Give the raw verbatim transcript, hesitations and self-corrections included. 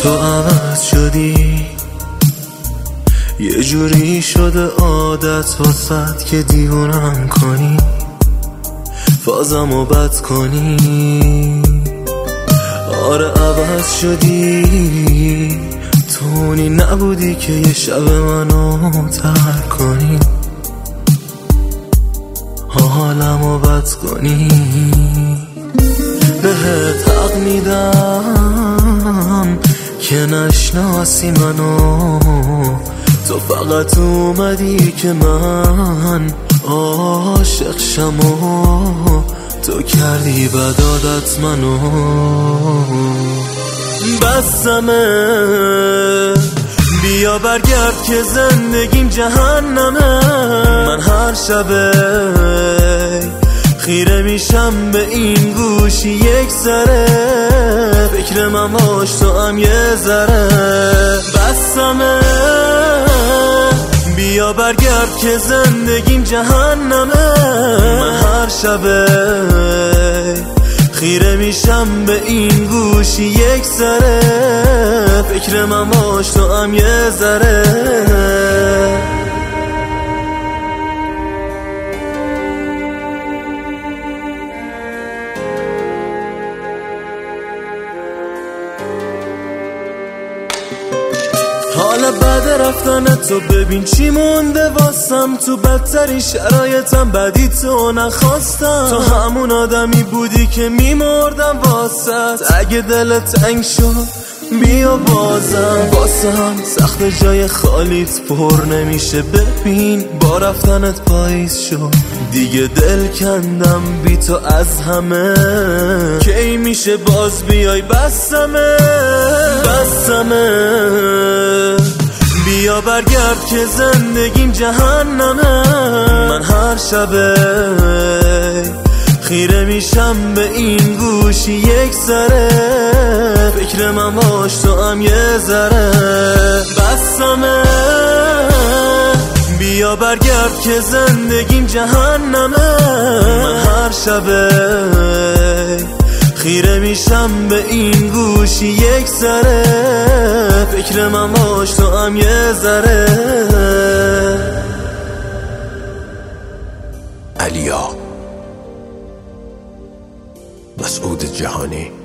تو عوض شدی، یه جوری شده عادت واسد که دیوونم کنی، فازمو بد کنی. آره عوض شدی، تو اونی نبودی که یه شب منو ترک کنی، حالمو بد کنی. بهت حق میدم که نشناسی منو، تو فقط اومدی که من عاشق شم و تو کردی بد عادت منو. بسمه بیا برگرد که زندگیم جهنمه، من هر شبه خیره میشم به این گوشی یک ذره، فکر من باش تو هم یه ذره. بسمه بیا برگرد که زندگیم جهنمه، من هر شبه خیره میشم به این گوشی یک ذره، فکر من باش تو هم یه ذره. حالا بعد رفتن تو ببین چی مونده واسم، تو بدترین شرایطم بدی تو نخواستم، تو همون آدمی بودی که میمردم واسط، اگه دلت تنگ شد بیا بازم واسم، سخت جای خالیت پر نمیشه، ببین با رفتنت پاییز شد دیگه، دل کندم بی تو از همه، کی میشه باز بیای بسمه. بسمه بیا برگرد که زندگیم جهنمه، من هر شبه خیره میشم به این گوشی یک ذره، فکر من باش تو هم یه ذره. بسمه بیا برگرد که زندگیم جهنمه، من هر شبه خیره میشم به این گوشی یک ذره، فکر من باش تو هم یه ذره. علیا مسعود جهانی.